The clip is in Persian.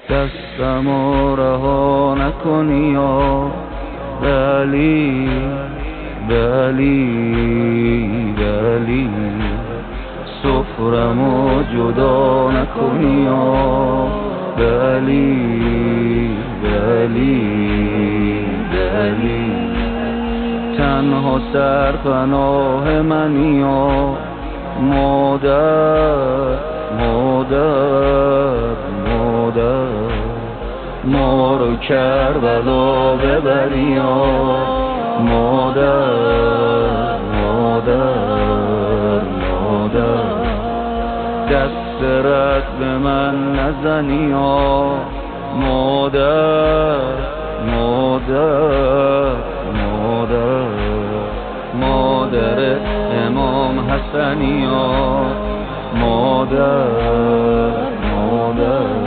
دستمو رها نکنی یا بلی سفرمو جدا نکنی یا بلی تنها سرپناه منی یا مادر ما رو کربلا ببری یا مادر دست رد به من نزنی یا مادر امام حسنی یا مادر